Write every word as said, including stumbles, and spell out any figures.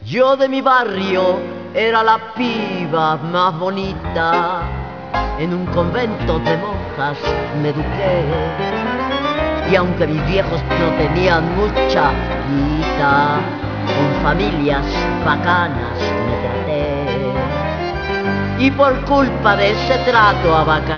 Yo de mi barrio era la piba más bonita, en un convento de monjas me eduqué, y aunque mis viejos no tenían mucha guita, con familias bacanas me traté, y por culpa de ese trato a